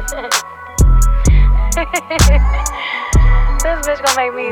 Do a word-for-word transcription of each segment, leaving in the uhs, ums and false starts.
This bitch gonna make me.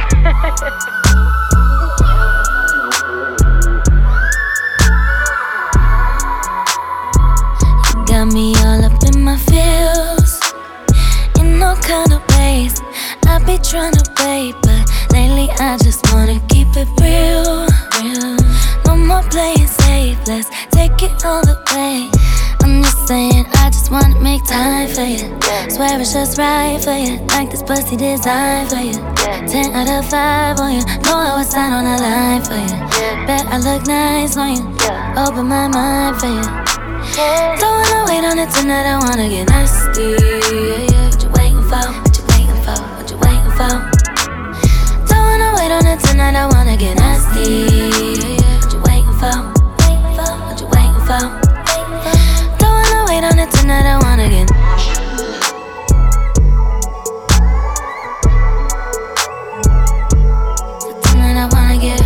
You got me all up in my feels, in all kind of ways. I be tryna wait, but lately I just wanna keep it real, real. No more playing safe, let's take it all the way. I'm just saying, I just wanna make time for you. Swear it's just right for you, like this pussy designed for you. Ten out of five on you, know I was sign on the line for you. Bet I look nice on you, open my mind for you. Don't wanna wait on it tonight, I wanna get nasty. What you waiting for? What you waiting for? What you waiting for? Don't wanna wait on it tonight, I wanna get nasty. What you waiting for? What you waiting for? Don't wanna wait on it tonight, I wanna get. Tonight I wanna get.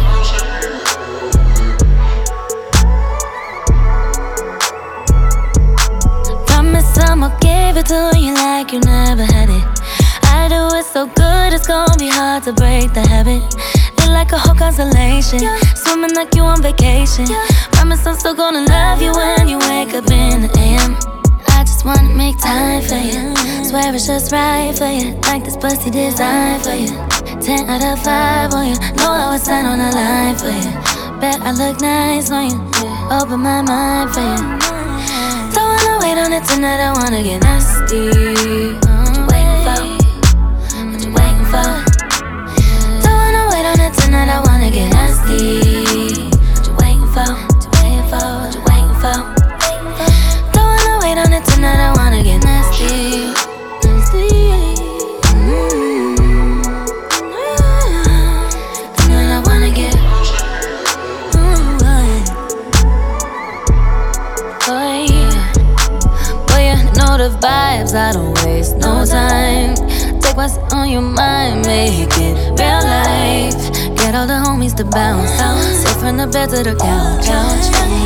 Promise I'ma give it to you like you never had it. I do it so good, it's gonna be hard to break the habit. Feel like a whole constellation, swimming like you on vacation. Promise I'm still gonna love you when you wake up in the A M. I just wanna make time for you. Swear it's just right for you, like this pussy designed for you. Ten out of five on you, know I was sign on the line for you. Bet I look nice on you, open my mind for you. Don't wanna wait on it tonight, I wanna get nasty. What you waiting for? What you waiting for? Don't wanna wait on it tonight, I wanna get nasty. What you waiting for? What you waiting for? What you waiting for? Don't wanna wait on it tonight, I wanna get nasty. Nasty. Mm-hmm. Tonight I wanna get. Oh yeah. Boy, you know the vibes, I don't waste no time. Take what's on your mind, make it real life. Get all the homies to bounce, sit from the bed to the couch.